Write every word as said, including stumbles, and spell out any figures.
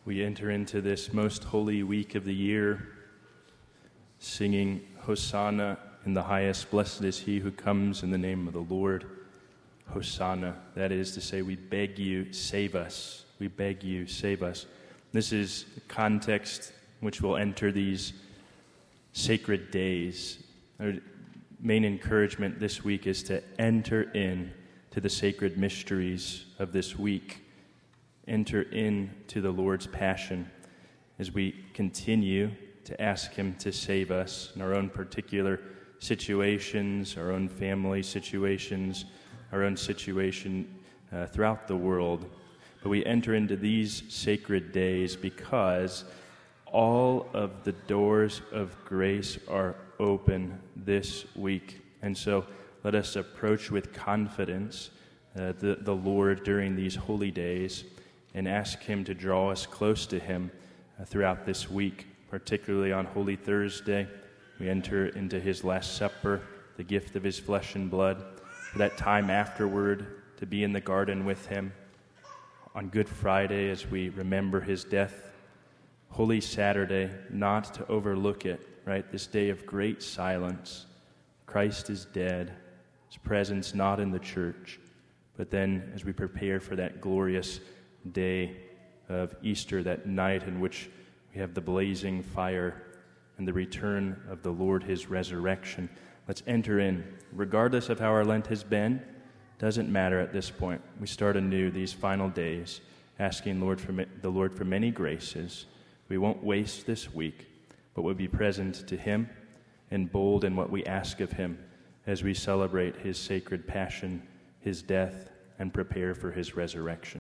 we enter into this most holy week of the year, singing Hosanna in the highest. Blessed is he who comes in the name of the Lord. Hosanna. That is to say, we beg you, save us. We beg you, save us. This is the context in which we'll enter these sacred days. Our main encouragement this week is to enter in to the sacred mysteries of this week. Enter into the Lord's passion as we continue to ask him to save us in our own particular situations, our own family situations, our own situation uh, throughout the world. But we enter into these sacred days because all of the doors of grace are open this week. And so let us approach with confidence uh, the, the Lord during these holy days and ask him to draw us close to him uh, throughout this week, particularly on Holy Thursday. We enter into his Last Supper, the gift of his flesh and blood, for that time afterward to be in the garden with him. On Good Friday, as we remember his death. Holy Saturday, not to overlook it, right? This day of great silence. Christ is dead, his presence not in the church. But then as we prepare for that glorious day of Easter, that night in which we have the blazing fire and the return of the Lord, his resurrection. Let's enter in. Regardless of how our Lent has been, doesn't matter at this point. We start anew these final days, asking Lord for the Lord for many graces. We won't waste this week, but we'll be present to him and bold in what we ask of him as we celebrate his sacred passion, his death, and prepare for his resurrection.